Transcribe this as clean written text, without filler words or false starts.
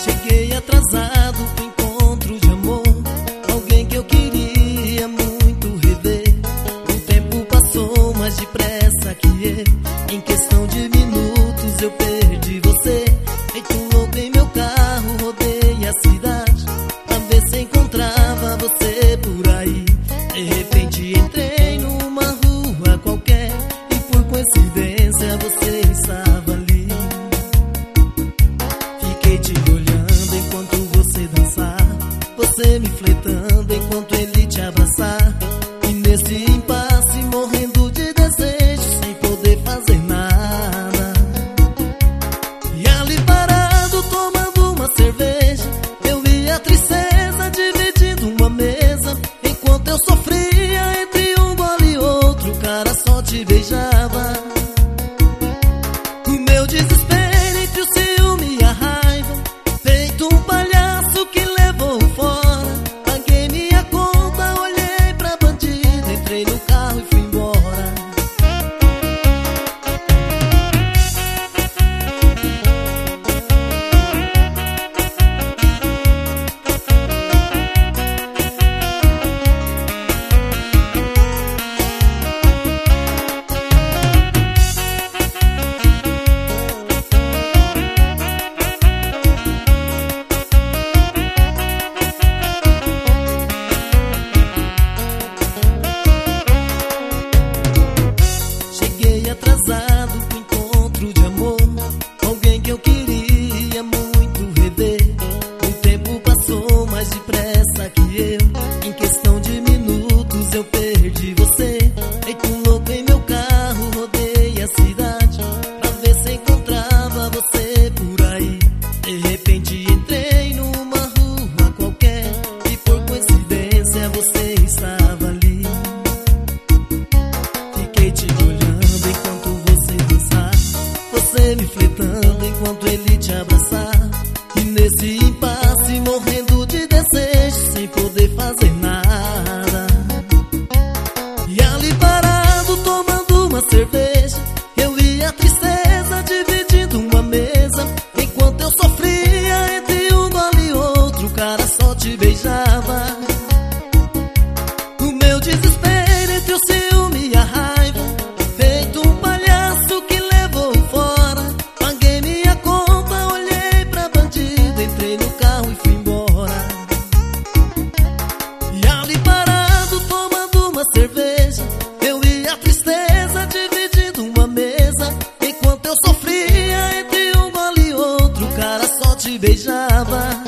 Cheguei atrasado pro encontro de amor, alguém que eu queria muito rever. O tempo passou mais depressa que eu, em questão de minutos eu perdi você. Feito louco em meu carro, rodei a cidade pra ver se encontrava você por aí. De repente entrei numa rua qualquer e por coincidência você estava ali. Fiquei te olhando enquanto você dançava, você me flertando enquanto ele te abraçava. E nesse impasse morrendo de desejo, sem poder fazer nada. E ali parado tomando uma cerveja, eu vi a tristeza dividindo uma mesa. Enquanto eu sofria entre um gole e outro, o cara só te beijava. O meu desespero entre o ciúme e a raiva, feito um palhaço que levou fora. Paguei minha conta, olhei pra bandido, entrei no carro e fui embora. Cheguei atrasado pro encontro de amor, alguém que eu queria muito rever. O tempo passou mais depressa que eu, em questão de minutos eu perdi você. Feito louco em meu carro, rodei a cidade pra ver se encontrava você por aí. De repente entrei numa rua qualquer e por coincidência você estava ali. Fiquei te olhando enquanto você dançava, você me flertando enquanto ele te abraçava. E nesse impasse morrendo de desejo, sem poder fazer nada. E ali parado tomando uma cerveja, eu vi a tristeza dividindo uma mesa. Enquanto eu sofria entre um gole e outro, o cara só te beijava. O meu desespero entre o ciúme e a raiva, feito um palhaço que levou fora. Paguei minha conta, olhei pra bandido, entrei no carro e fui embora. E ali parado tomando uma cerveja, eu vi a tristeza dividindo uma mesa. Enquanto eu sofria entre um gole e outro, o cara só te beijava.